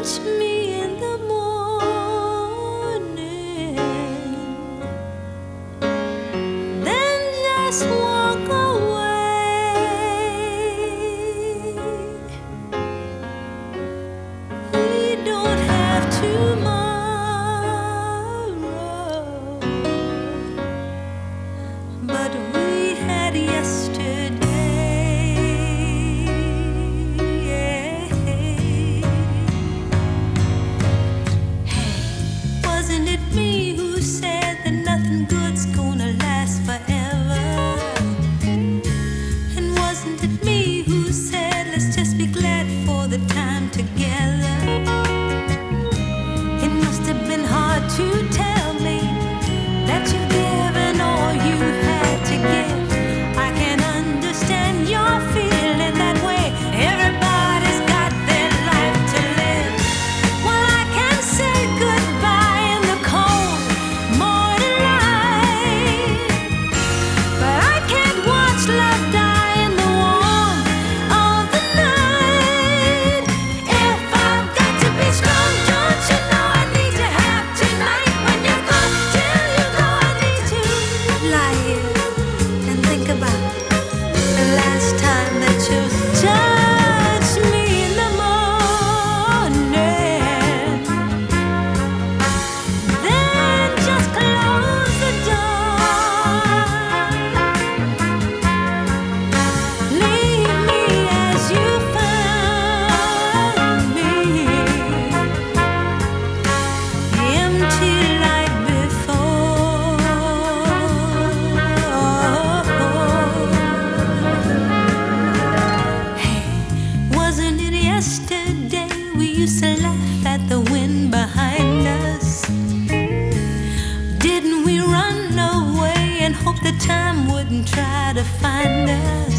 touch me in the morning, then just walk away. We don't have tomorrow, but we had yesterday. Wasn't it me who said that nothing good's gonna last forever? And wasn't it me who said let's just be glad for the time together? It must have been hard to tell me that you've given all you had to give. I can understand your feeling that way. Everybody's got their life to live. Well, I can say goodbye in the cold morning light, but I can't watch love die in the warmth of the night. If I've got to be strong, don't you know I need to have tonight? When you're gone, till you go, I need to lie here and think about the last time that you touched me in the morning. Then just close the door. Leave me as you found me, empty like before. Hey, wasn't it yesterday we used to laugh at the wind behind us? Didn't we run away and hope the time wouldn't try to find us?